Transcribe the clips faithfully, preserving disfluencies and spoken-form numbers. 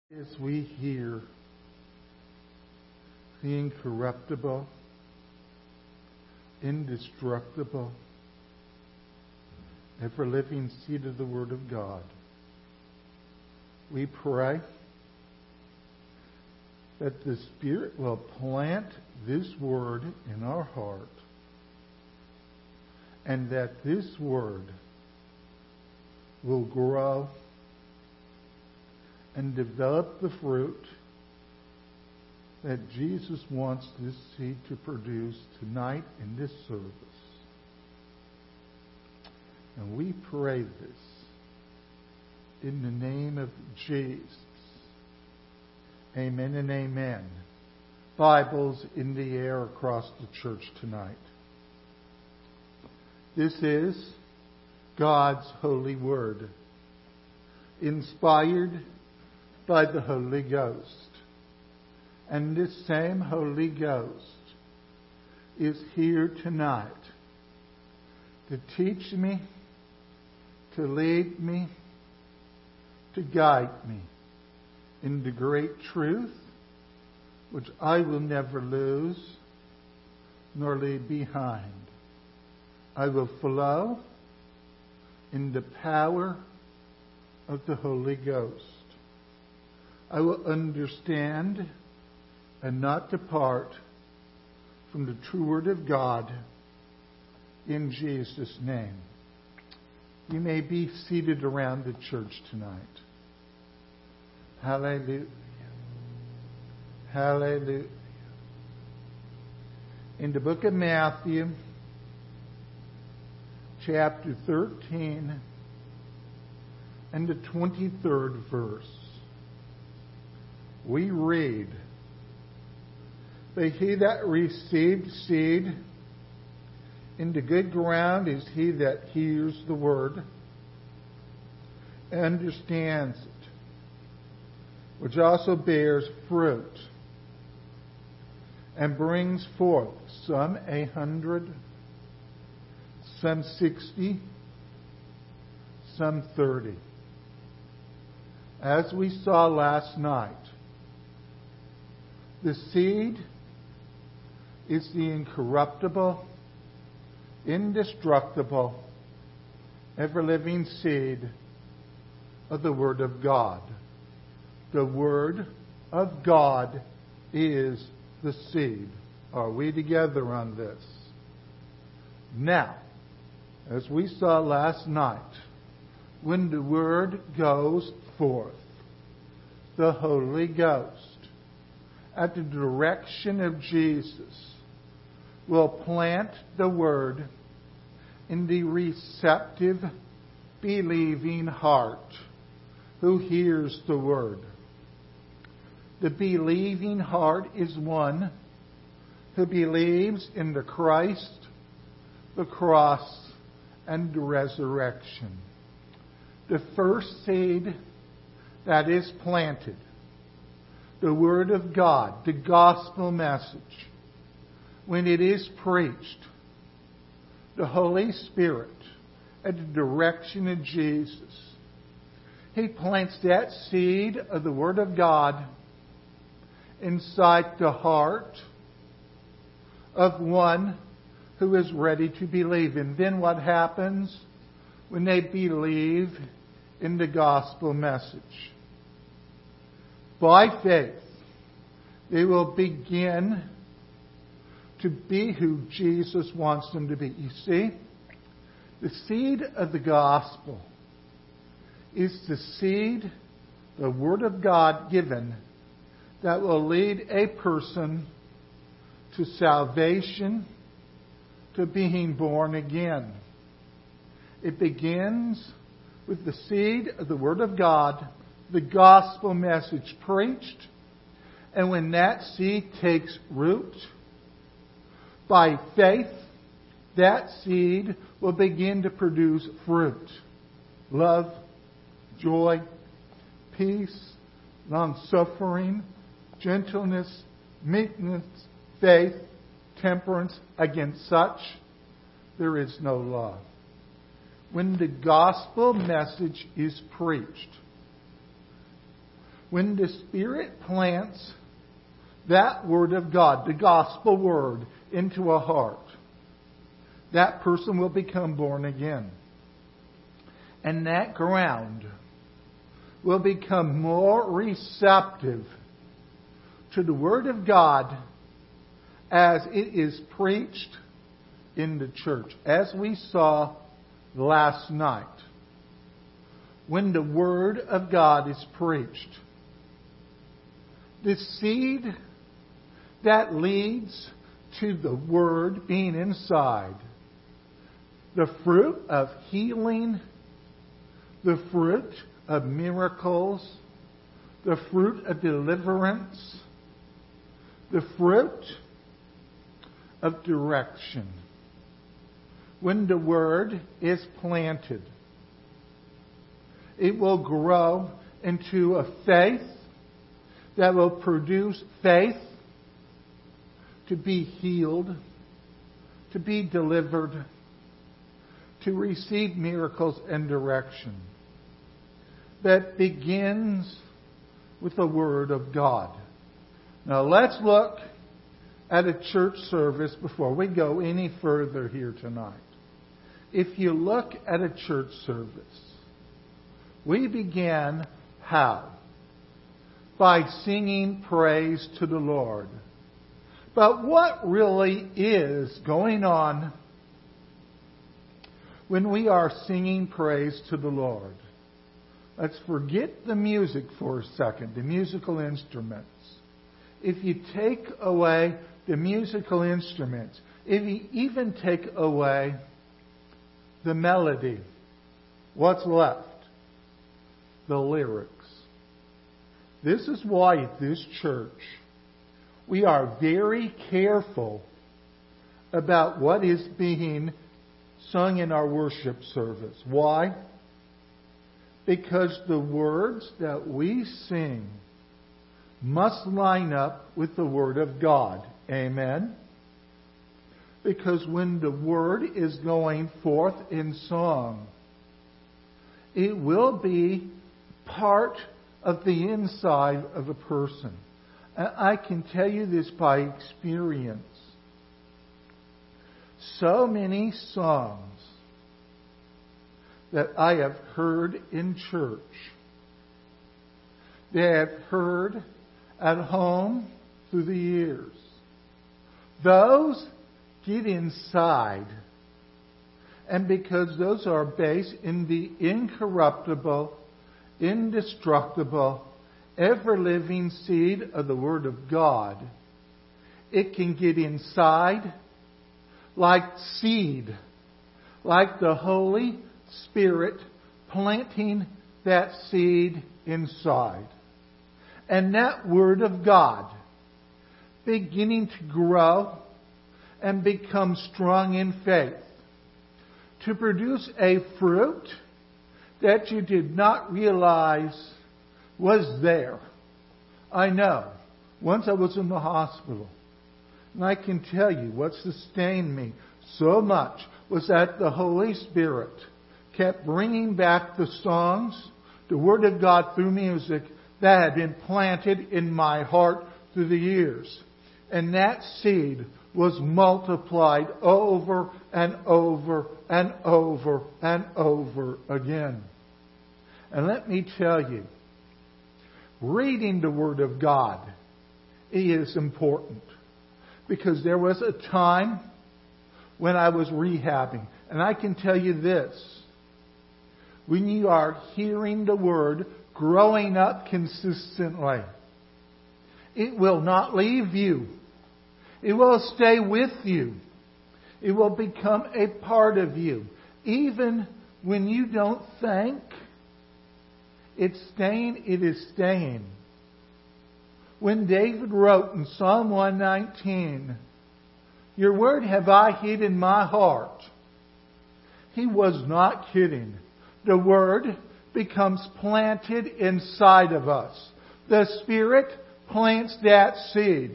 As we hear the incorruptible, indestructible, ever-living seed of the Word of God, we pray that the Spirit will plant this Word in our heart, and that this Word will grow and develop the fruit that Jesus wants this seed to produce tonight in this service. And we pray this in the name of Jesus. Amen and amen. Bibles in the air across the church tonight. This is God's holy word, inspired by the Holy Ghost. And this same Holy Ghost is here tonight to teach me, to lead me, to guide me into great truth, which I will never lose nor leave behind. I will flow in the power of the Holy Ghost. I will understand and not depart from the true Word of God in Jesus' name. You may be seated around the church tonight. Hallelujah. Hallelujah. In the book of Matthew, chapter thirteen, and the twenty-third verse, we read, "But he that received seed into good ground is he that hears the word, understands it, which also bears fruit, and brings forth some a hundred, some sixty, some thirty." As we saw last night, the seed is the incorruptible, indestructible, ever-living seed of the Word of God. The Word of God is the seed. Are we together on this? Now, as we saw last night, when the Word goes forth, the Holy Ghost, at the direction of Jesus, will plant the Word in the receptive, believing heart who hears the Word. The believing heart is one who believes in the Christ, the cross, and the resurrection. The first seed that is planted, the Word of God, the gospel message, when it is preached, the Holy Spirit, at the direction of Jesus, He plants that seed of the Word of God inside the heart of one who is ready to believe. And then what happens when they believe in the gospel message? By faith, they will begin to be who Jesus wants them to be. You see, the seed of the gospel is the seed, the Word of God given, that will lead a person to salvation, to being born again. It begins with the seed of the Word of God, the gospel message preached, and when that seed takes root, by faith, that seed will begin to produce fruit. Love, joy, peace, long-suffering, gentleness, meekness, faith, temperance. Against such there is no law. When the gospel message is preached, When the Spirit plants that Word of God, the gospel word, into a heart, that person will become born again. And that ground will become more receptive to the Word of God as it is preached in the church, as we saw last night. When the Word of God is preached, the seed that leads to the Word being inside, the fruit of healing, the fruit of miracles, the fruit of deliverance, the fruit of direction. When the Word is planted, it will grow into a faith that will produce faith to be healed, to be delivered, to receive miracles and direction. That begins with the Word of God. Now let's look at a church service before we go any further here tonight. If you look at a church service, we began how? By singing praise to the Lord. But what really is going on when we are singing praise to the Lord? Let's forget the music for a second, the musical instruments. If you take away the musical instruments, if you even take away the melody, what's left? The lyrics. This is why at this church we are very careful about what is being sung in our worship service. Why? Because the words that we sing must line up with the Word of God. Amen? Because when the Word is going forth in song, it will be part of the inside of a person. And I can tell you this by experience. So many songs that I have heard in church, that I have heard at home through the years, those get inside. And because those are based in the incorruptible, indestructible, ever-living seed of the Word of God, it can get inside like seed, like the Holy Spirit planting that seed inside. And that Word of God beginning to grow and become strong in faith, to produce a fruit that you did not realize was there. I know. Once I was in the hospital, and I can tell you what sustained me so much was that the Holy Spirit kept bringing back the songs, the Word of God through music that had been planted in my heart through the years. And that seed was multiplied over and over and over and over again. And let me tell you, reading the Word of God is important. Because there was a time when I was rehabbing. And I can tell you this. When you are hearing the Word growing up consistently, it will not leave you. It will stay with you. It will become a part of you. Even when you don't think it's staying, it is staying. When David wrote in Psalm one nineteen, "Your word have I hid in my heart," he was not kidding. The Word becomes planted inside of us. The Spirit plants that seed.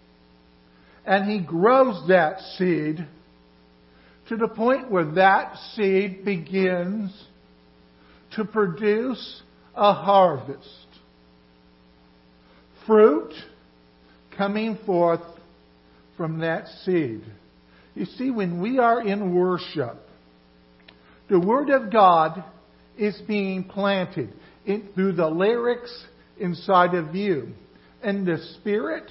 And He grows that seed to the point where that seed begins to produce a harvest. fruit coming forth from that seed. You see, when we are in worship, the Word of God is being planted in, through the lyrics inside of you. And the Spirit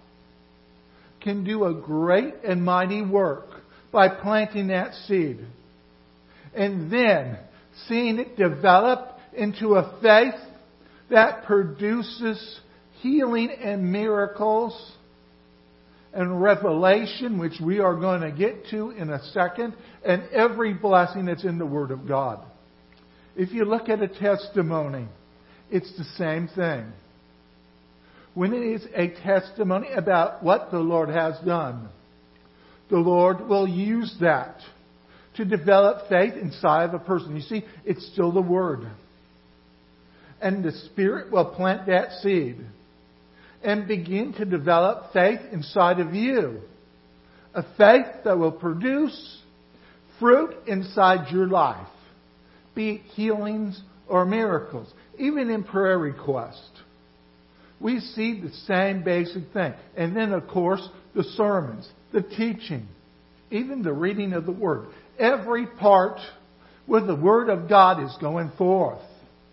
can do a great and mighty work by planting that seed. And then seeing it develop into a faith that produces healing and miracles and revelation, which we are going to get to in a second, and every blessing that's in the Word of God. If you look at a testimony, it's the same thing. When it is a testimony about what the Lord has done, the Lord will use that to develop faith inside of a person. You see, it's still the Word. And the Spirit will plant that seed and begin to develop faith inside of you. A faith that will produce fruit inside your life. Be it healings or miracles. Even in prayer requests. We see the same basic thing. And then, of course, the sermons, the teaching, even the reading of the Word. Every part where the Word of God is going forth,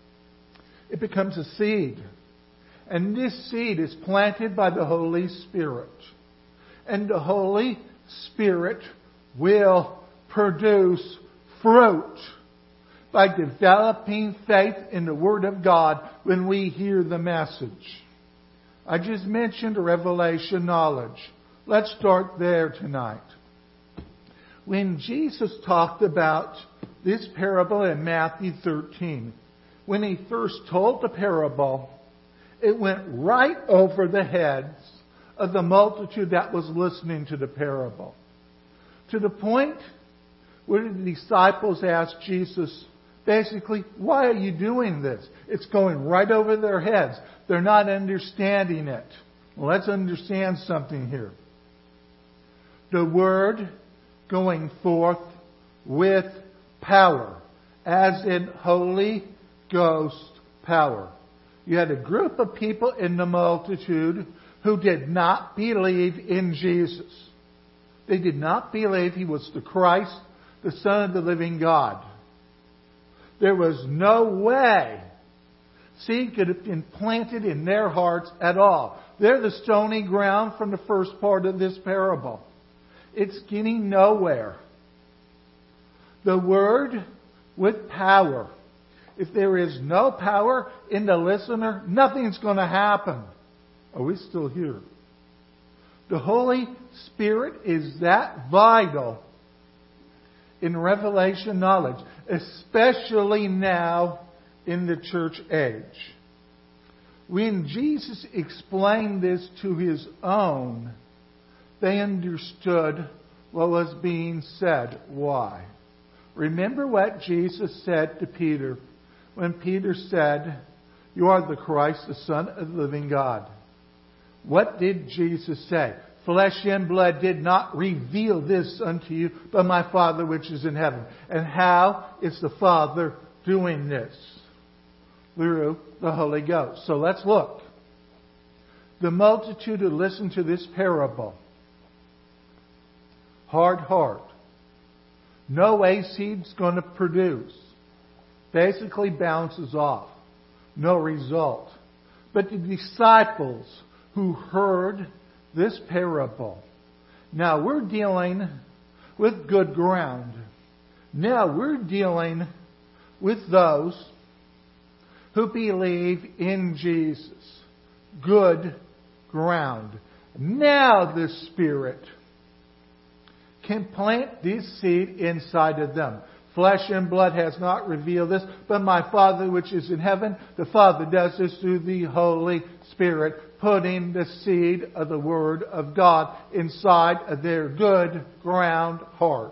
it becomes a seed. And this seed is planted by the Holy Spirit. And the Holy Spirit will produce fruit by developing faith in the Word of God when we hear the message. I just mentioned revelation knowledge. Let's start there tonight. When Jesus talked about this parable in Matthew thirteen, when He first told the parable, it went right over the heads of the multitude that was listening to the parable. To the point where the disciples asked Jesus, basically, why are you doing this? It's going right over their heads. They're not understanding it. Well, let's understand something here. The Word going forth with power, as in Holy Ghost power. You had a group of people in the multitude who did not believe in Jesus. They did not believe He was the Christ, the Son of the living God. There was no way seed could have been planted in their hearts at all. They're the stony ground from the first part of this parable. It's getting nowhere. The Word with power. If there is no power in the listener, nothing's going to happen. Are we still here? The Holy Spirit is that vital in revelation knowledge, especially now in the church age. When Jesus explained this to His own, they understood what was being said. Why? Remember what Jesus said to Peter when Peter said, "You are the Christ, the Son of the living God." What did Jesus say? "Flesh and blood did not reveal this unto you, but my Father which is in heaven." And how is the Father doing this? Through the Holy Ghost. So let's look. The multitude who listened to this parable. Hard heart. No way seed's going to produce. Basically bounces off. No result. But the disciples who heard this parable. Now we're dealing with good ground. Now we're dealing with those who believe in Jesus. Good ground. Now the Spirit can plant this seed inside of them. Flesh and blood has not revealed this, but my Father which is in heaven, the Father does this through the Holy Spirit, putting the seed of the Word of God inside of their good ground heart.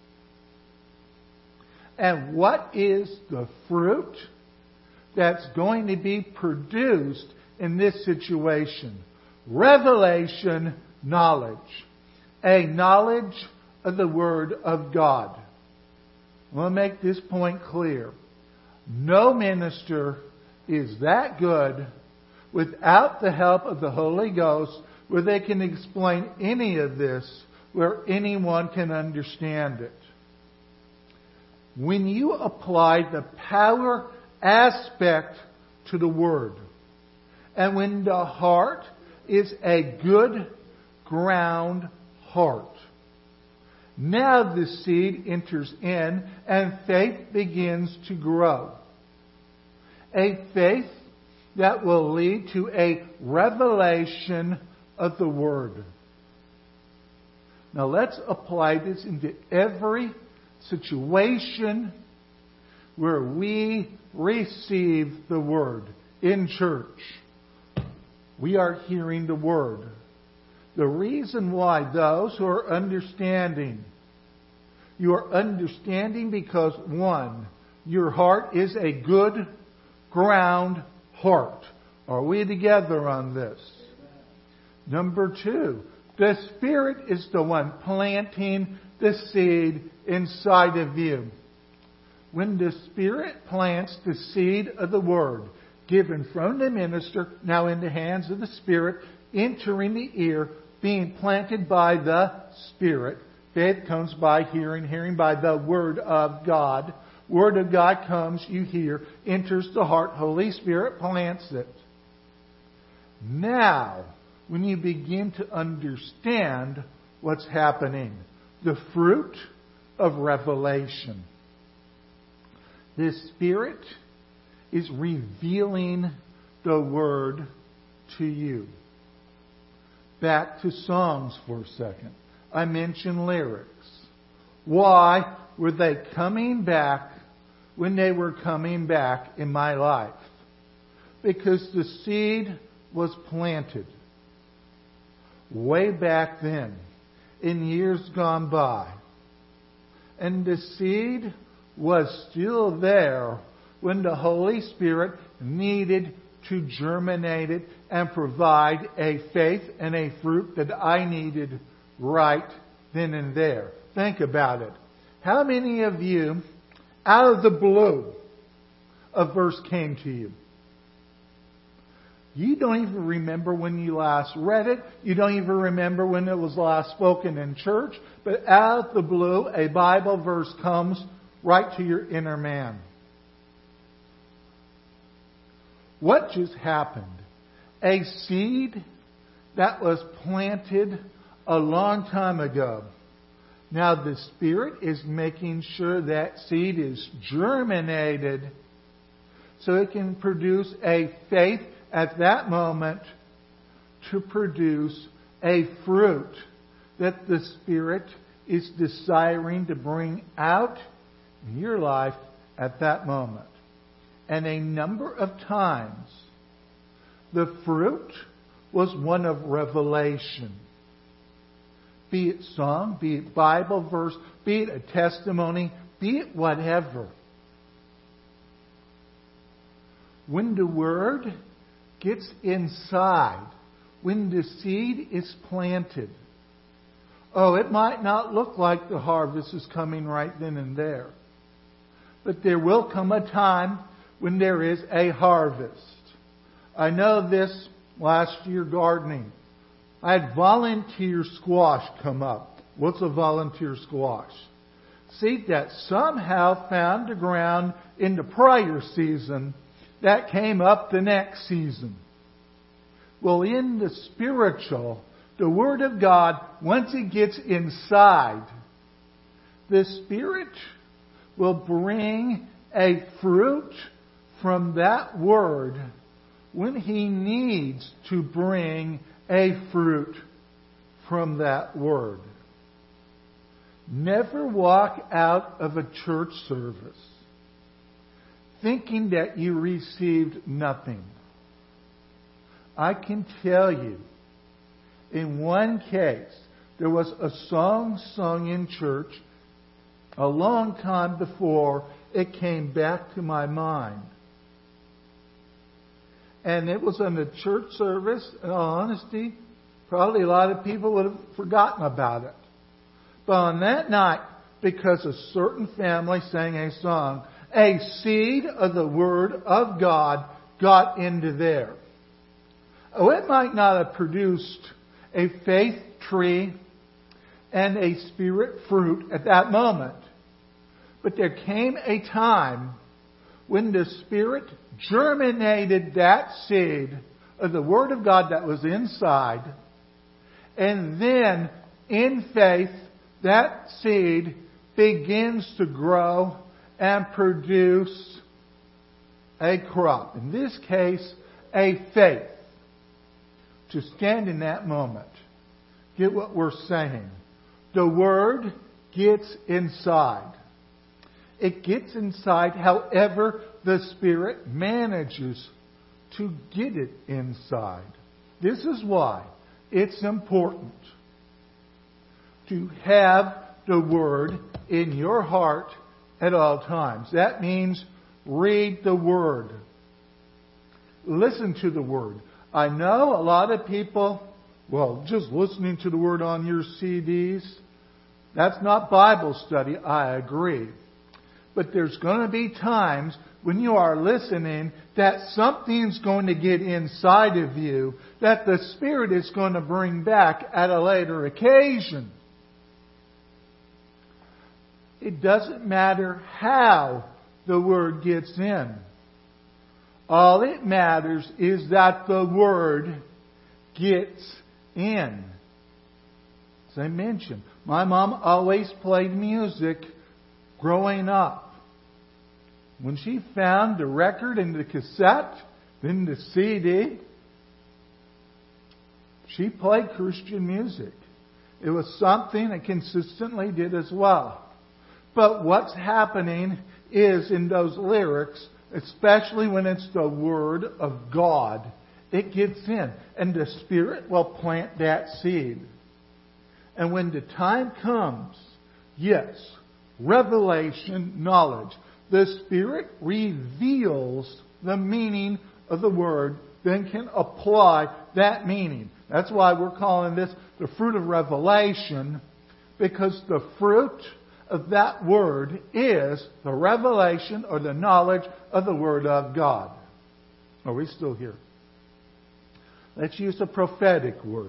And what is the fruit that's going to be produced in this situation? Revelation knowledge. A knowledge of the Word of God. I want to make this point clear. No minister is that good without the help of the Holy Ghost, where they can explain any of this, where anyone can understand it. When you apply the power aspect to the Word, and when the heart is a good ground heart, now the seed enters in and faith begins to grow. A faith that will lead to a revelation of the Word. Now let's apply this into every situation where we receive the Word. In church, we are hearing the Word. The reason why those who are understanding, you are understanding because, one, your heart is a good ground heart. Are we together on this? Number two, the Spirit is the one planting the seed inside of you. When the Spirit plants the seed of the Word, given from the minister, now in the hands of the Spirit, entering the ear, being planted by the Spirit. Faith comes by hearing, hearing by the Word of God. Word of God comes, you hear, enters the heart, Holy Spirit plants it. Now, when you begin to understand what's happening, the fruit of revelation. The Spirit is revealing the Word to you. Back to songs for a second. I mentioned lyrics. Why were they coming back when they were coming back in my life? Because the seed was planted way back then, in years gone by. And the seed was still there when the Holy Spirit needed to germinate it and provide a faith and a fruit that I needed right then and there. Think about it. How many of you, out of the blue, a verse came to you? You don't even remember when you last read it. You don't even remember when it was last spoken in church. But out of the blue, a Bible verse comes right to your inner man. What just happened? A seed that was planted a long time ago. Now the Spirit is making sure that seed is germinated so it can produce a faith at that moment to produce a fruit that the Spirit is desiring to bring out in your life at that moment. And a number of times, the fruit was one of revelation. Be it song, be it Bible verse, be it a testimony, be it whatever. When the Word gets inside, when the seed is planted, oh, it might not look like the harvest is coming right then and there. But there will come a time when there is a harvest. I know this last year gardening. I had volunteer squash come up. What's a volunteer squash? Seed that somehow found the ground in the prior season that came up the next season. Well, in the spiritual, the Word of God, once it gets inside, the Spirit will bring a fruit from that Word when He needs to bring a fruit from that Word. Never walk out of a church service thinking that you received nothing. I can tell you, in one case, there was a song sung in church a long time before it came back to my mind. And it was in a church service, in all honesty, probably a lot of people would have forgotten about it. But on that night, because a certain family sang a song, a seed of the Word of God got into there. Oh, it might not have produced a faith tree and a spirit fruit at that moment. But there came a time when the Spirit germinated that seed of the Word of God that was inside. And then, in faith, that seed begins to grow and produce a crop. In this case, a faith. To stand in that moment. Get what we're saying. The Word gets inside. It gets inside however the Spirit manages to get it inside. This is why it's important to have the Word in your heart at all times. That means read the Word. Listen to the Word. I know a lot of people, well, just listening to the Word on your C Ds, that's not Bible study, I agree. But there's going to be times when you are listening that something's going to get inside of you that the Spirit is going to bring back at a later occasion. It doesn't matter how the Word gets in. All it matters is that the Word gets in. As I mentioned, my mom always played music growing up. When she found the record and the cassette, then the C D, she played Christian music. It was something I consistently did as well. But what's happening is in those lyrics, especially when it's the Word of God, it gets in. And the Spirit will plant that seed. And when the time comes, yes, revelation, knowledge, the Spirit reveals the meaning of the Word, then can apply that meaning. That's why we're calling this the fruit of revelation, because the fruit of that Word is the revelation or the knowledge of the Word of God. Are we still here? Let's use a prophetic word.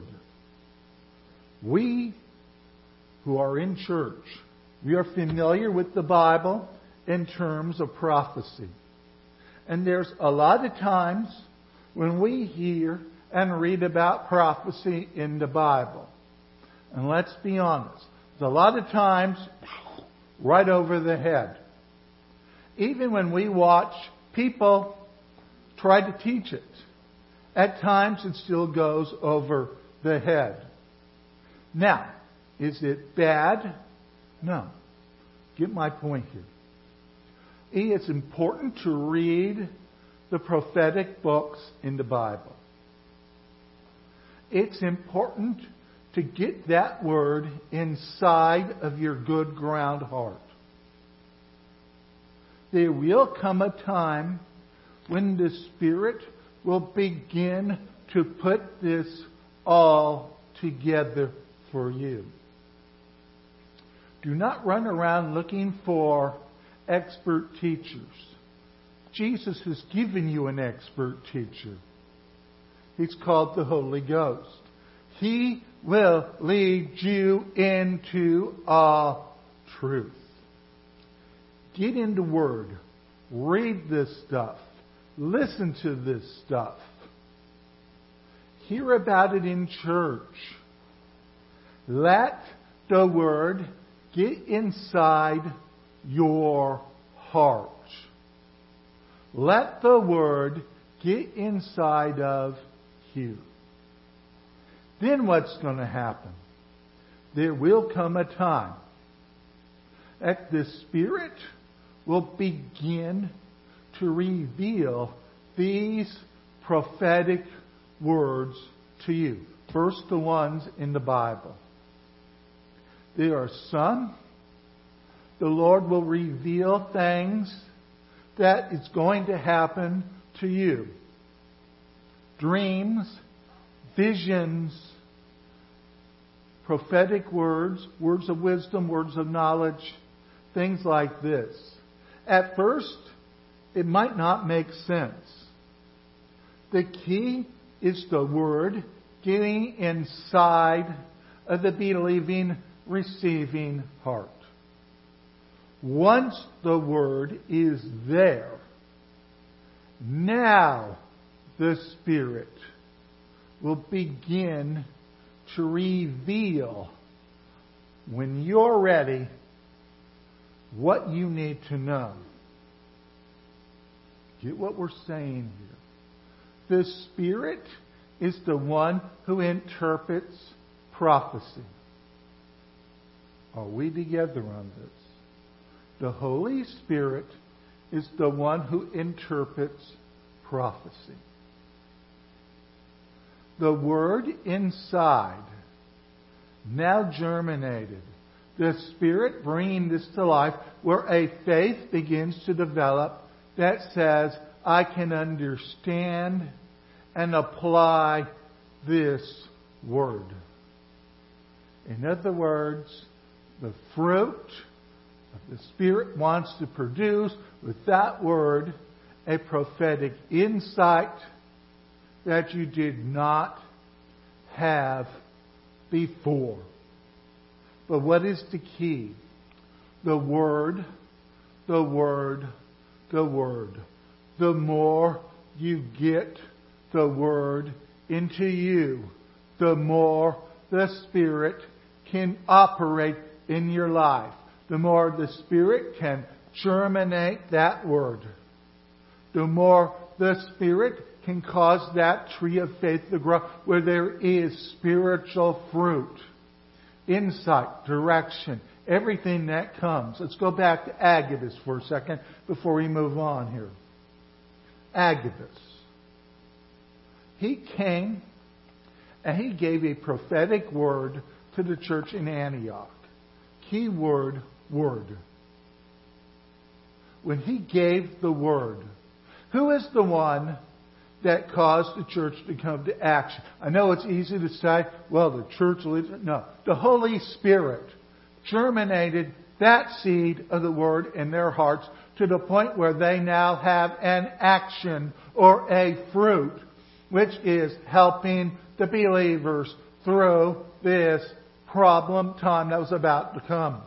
We who are in church, we are familiar with the Bible in terms of prophecy. And there's a lot of times when we hear and read about prophecy in the Bible. And let's be honest, there's a lot of times right over the head. Even when we watch people try to teach it, at times it still goes over the head. Now, is it bad? No. Get my point here. It's important to read the prophetic books in the Bible. It's important to get that Word inside of your good ground heart. There will come a time when the Spirit will begin to put this all together for you. Do not run around looking for expert teachers. Jesus has given you an expert teacher. He's called the Holy Ghost. He will lead you into all truth. Get in the Word. Read this stuff. Listen to this stuff. Hear about it in church. Let the Word get inside your heart. Let the Word get inside of you. Then what's going to happen? There will come a time that the Spirit will begin to reveal these prophetic words to you. First, the ones in the Bible. There are some, the Lord will reveal things that is going to happen to you. Dreams, visions, prophetic words, words of wisdom, words of knowledge, things like this. At first, it might not make sense. The key is the Word getting inside of the believing, receiving heart. Once the Word is there, now the Spirit will begin to reveal, when you're ready, what you need to know. Get what we're saying here. The Spirit is the one who interprets prophecy. Are we together on this? The Holy Spirit is the one who interprets prophecy. The Word inside, now germinated. The Spirit bringing this to life, where a faith begins to develop that says, I can understand and apply this Word. In other words, the fruit of the Spirit wants to produce with that Word a prophetic insight that you did not have before. But what is the key? The Word, the Word, the Word. The more you get the Word into you, the more the Spirit can operate in your life. The more the Spirit can germinate that Word. The more the Spirit can cause that tree of faith to grow, where there is spiritual fruit, insight, direction, everything that comes. Let's go back to Agabus for a second before we move on here. Agabus. He came and he gave a prophetic word to the church in Antioch. Key word, word. When he gave the word, who is the one that caused the church to come to action? I know it's easy to say, well, the church leads. No. The Holy Spirit germinated that seed of the Word in their hearts to the point where they now have an action or a fruit, which is helping the believers through this problem time that was about to come.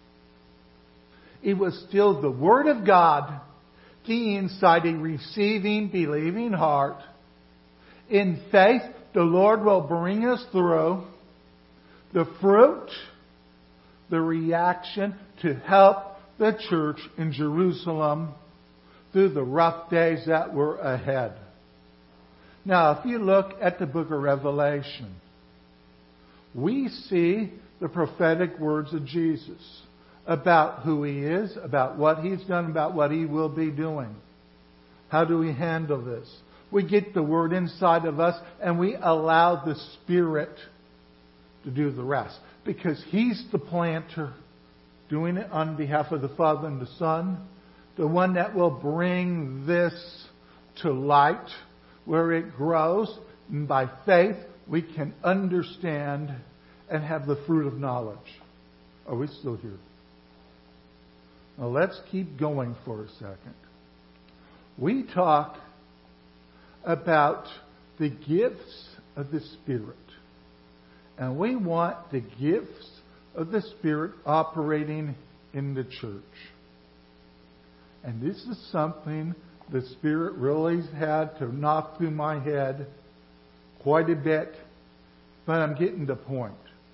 It was still the Word of God getting inside a receiving, believing heart. In faith, the Lord will bring us through the fruit, the reaction to help the church in Jerusalem through the rough days that were ahead. Now, if you look at the book of Revelation, we see the prophetic words of Jesus about who He is, about what He's done, about what He will be doing. How do we handle this? We get the Word inside of us and we allow the Spirit to do the rest. Because He's the planter, doing it on behalf of the Father and the Son, the one that will bring this to light where it grows. And by faith, we can understand and have the fruit of knowledge. Are we still here? Now let's keep going for a second. We talk about the gifts of the Spirit. And we want the gifts of the Spirit operating in the church. And this is something the Spirit really had to knock through my head quite a bit. But I'm getting the point.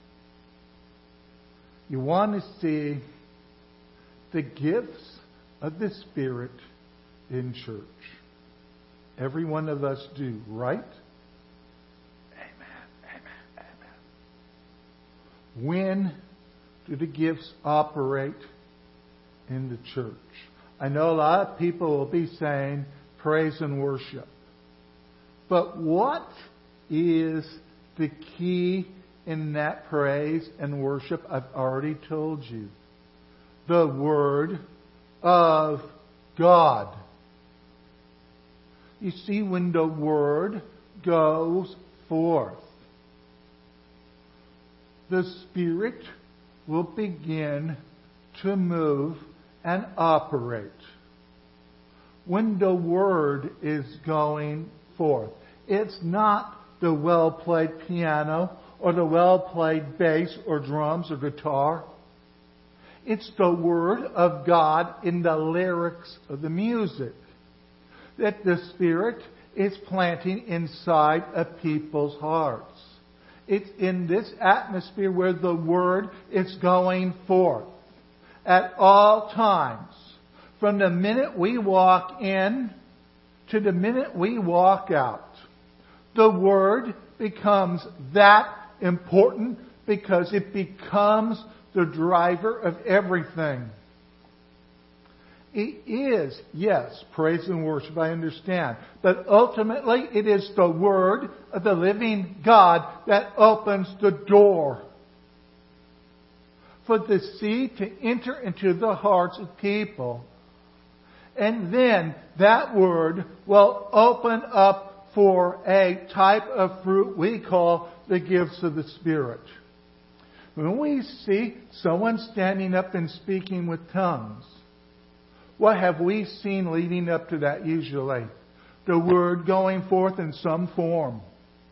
You want to see the gifts of the Spirit in church. Every one of us do, right? Amen, amen, amen. When do the gifts operate in the church? I know a lot of people will be saying praise and worship. But what is the key in that praise and worship? I've already told you. The Word of God. You see, when the Word goes forth, the Spirit will begin to move and operate. When the Word is going forth. It's not the well-played piano or the well-played bass or drums or guitar. It's the Word of God in the lyrics of the music that the Spirit is planting inside of people's hearts. It's in this atmosphere where the Word is going forth at all times. From the minute we walk in to the minute we walk out. The Word becomes that important because it becomes the driver of everything. It is, yes, praise and worship, I understand. But ultimately, it is the Word of the living God that opens the door for the seed to enter into the hearts of people. And then that Word will open up for a type of fruit we call the gifts of the Spirit. When we see someone standing up and speaking with tongues, what have we seen leading up to that usually? The Word going forth in some form.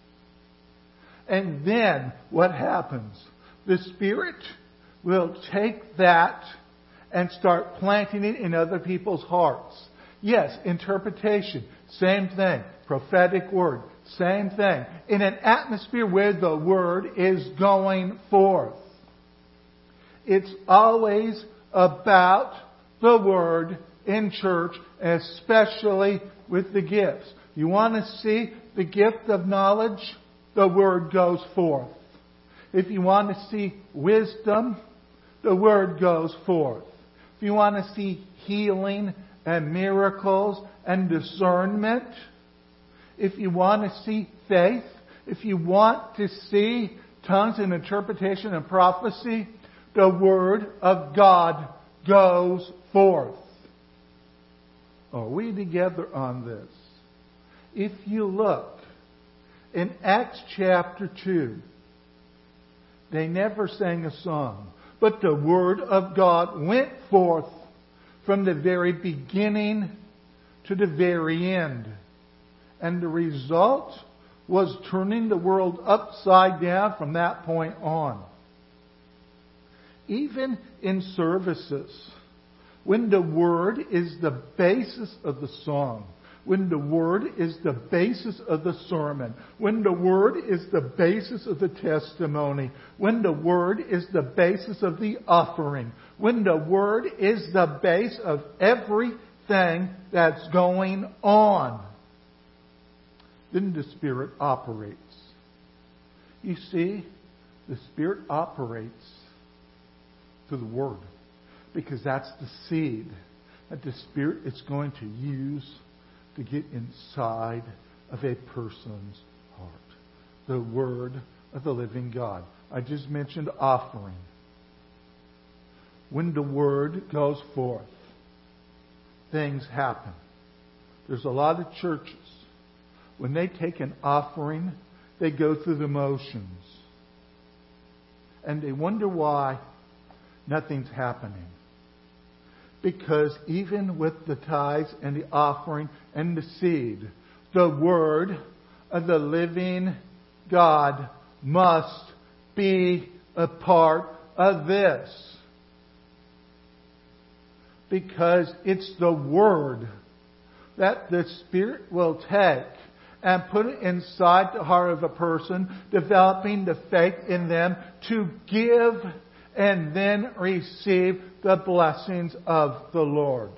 And then what happens? The Spirit will take that and start planting it in other people's hearts. Yes, interpretation, same thing. Prophetic word, same thing. In an atmosphere where the Word is going forth. It's always about the Word in church, especially with the gifts. You want to see the gift of knowledge? The Word goes forth. If you want to see wisdom, the Word goes forth. If you want to see healing and miracles and discernment, if you want to see faith, if you want to see tongues and interpretation and prophecy, the Word of God goes forth. Are we together on this? If you look in Acts chapter two, they never sang a song, but the Word of God went forth from the very beginning to the very end. And the result was turning the world upside down from that point on. Even in services, when the Word is the basis of the song, when the Word is the basis of the sermon, when the Word is the basis of the testimony, when the Word is the basis of the offering, when the Word is the base of everything that's going on, then the Spirit operates. You see, the Spirit operates through the Word because that's the seed that the Spirit is going to use to get inside of a person's heart. The Word of the living God. I just mentioned offering. When the Word goes forth, things happen. There's a lot of churches, when they take an offering, they go through the motions. And they wonder why nothing's happening. Because even with the tithes and the offering and the seed, the Word of the living God must be a part of this. Because it's the Word that the Spirit will take and put it inside the heart of a person, developing the faith in them to give and then receive the blessings of the Lord.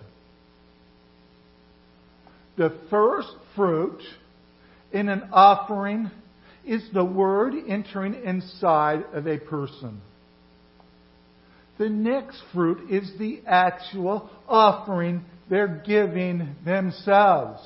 The first fruit in an offering is the Word entering inside of a person. The next fruit is the actual offering they're giving themselves.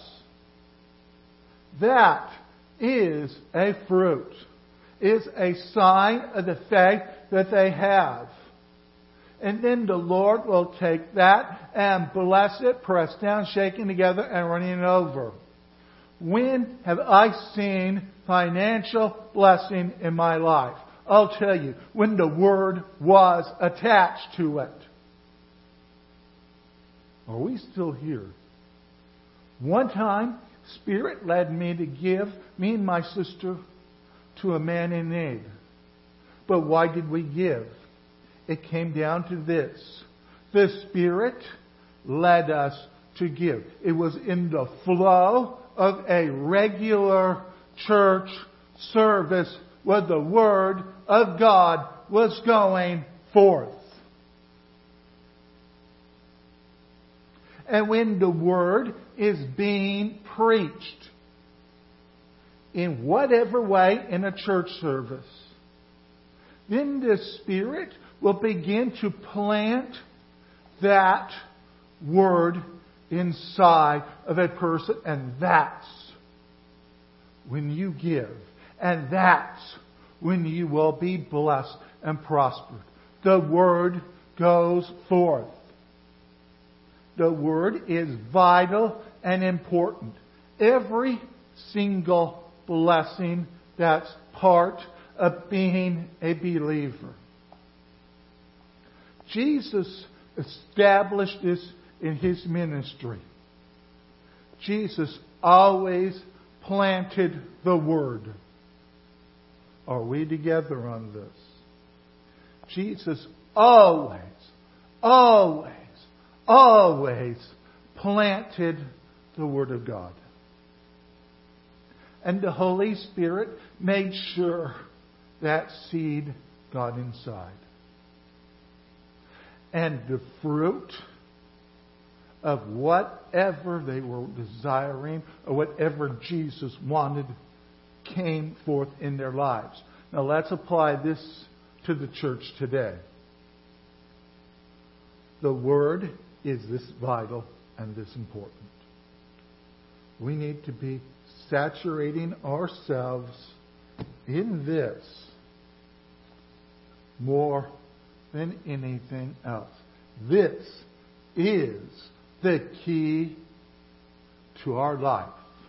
That is a fruit. Is a sign of the faith that they have. And then the Lord will take that and bless it, pressed down, shaken together, and running it over. When have I seen financial blessing in my life? I'll tell you, when the Word was attached to it. Are we still here? One time, Spirit led me to give me and my sister to a man in need. But why did we give? It came down to this. The Spirit led us to give. It was in the flow of a regular church service where the Word of God was going forth. And when the Word is being preached, in whatever way in a church service, then the Spirit will begin to plant that Word inside of a person. And that's when you give. And that's when you will be blessed and prospered. The Word goes forth. The Word is vital and important. Every single blessing that's part of being a believer. Jesus established this in His ministry. Jesus always planted the Word. Are we together on this? Jesus always, always, always planted the Word of God. And the Holy Spirit made sure that seed got inside. And the fruit of whatever they were desiring or whatever Jesus wanted came forth in their lives. Now let's apply this to the church today. The Word is this vital and this important. We need to be saturating ourselves in this more than anything else. This is the key to our life.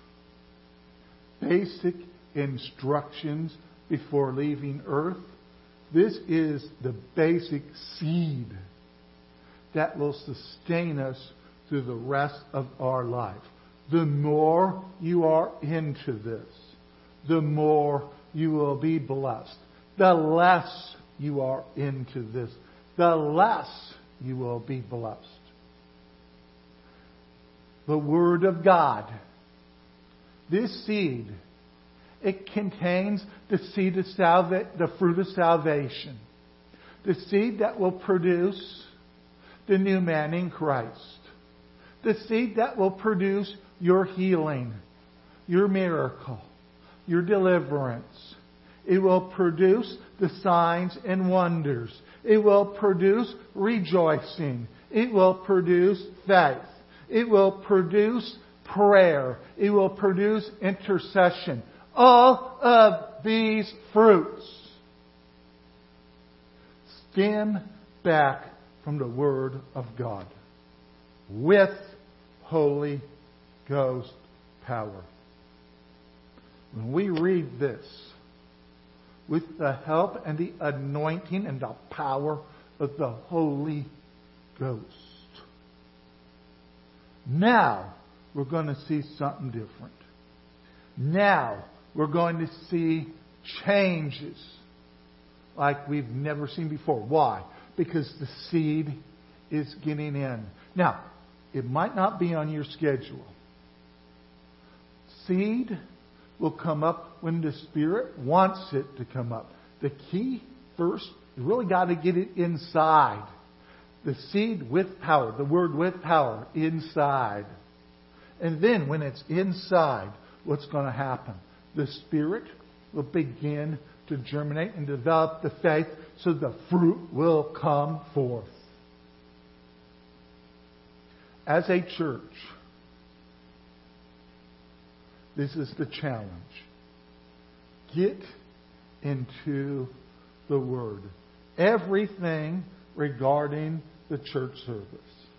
Basic instructions before leaving earth. This is the basic seed that will sustain us through the rest of our life. The more you are into this, the more you will be blessed. The less you are into this, the less you will be blessed. The Word of God. This seed, it contains the seed of salvation, the fruit of salvation. The seed that will produce the new man in Christ. The seed that will produce your healing, your miracle, your deliverance. It will produce the signs and wonders. It will produce rejoicing. It will produce faith. It will produce prayer. It will produce intercession. All of these fruits stem back from the Word of God with Holy Ghost power. When we read this, with the help and the anointing and the power of the Holy Ghost, now we're going to see something different. Now we're going to see changes like we've never seen before. Why? Because the seed is getting in. Now, it might not be on your schedule. Seed will come up when the Spirit wants it to come up. The key first, you really got to get it inside. The seed with power, the Word with power, inside. And then when it's inside, what's going to happen? The Spirit will begin to germinate and develop the faith so the fruit will come forth. As a church, this is the challenge. Get into the Word. Everything regarding the church service.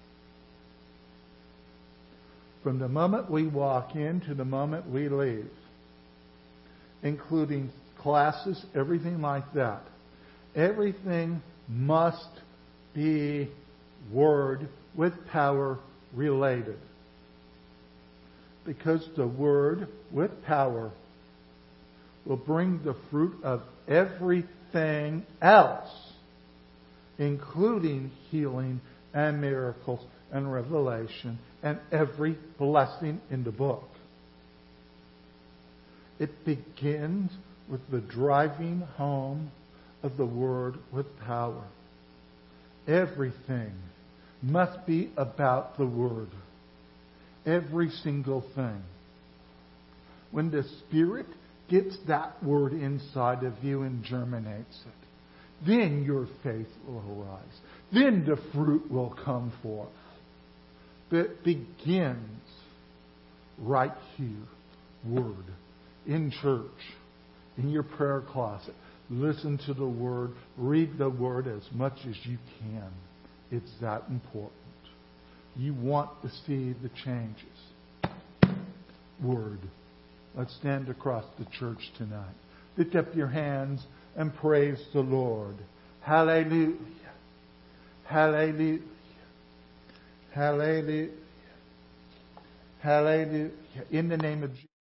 From the moment we walk in to the moment we leave. Including classes, everything like that. Everything must be Word with power related. Because the Word with power will bring the fruit of everything else, including healing and miracles and revelation and every blessing in the book. It begins with the driving home of the Word with power. Everything must be about the Word. Every single thing. When the Spirit gets that Word inside of you and germinates it, then your faith will arise. Then the fruit will come forth. But it begins right here. Word. In church. In your prayer closet. Listen to the Word. Read the Word as much as you can. It's that important. You want to see the changes. Word. Let's stand across the church tonight. Lift up your hands and praise the Lord. Hallelujah. Hallelujah. Hallelujah. Hallelujah. In the name of Jesus.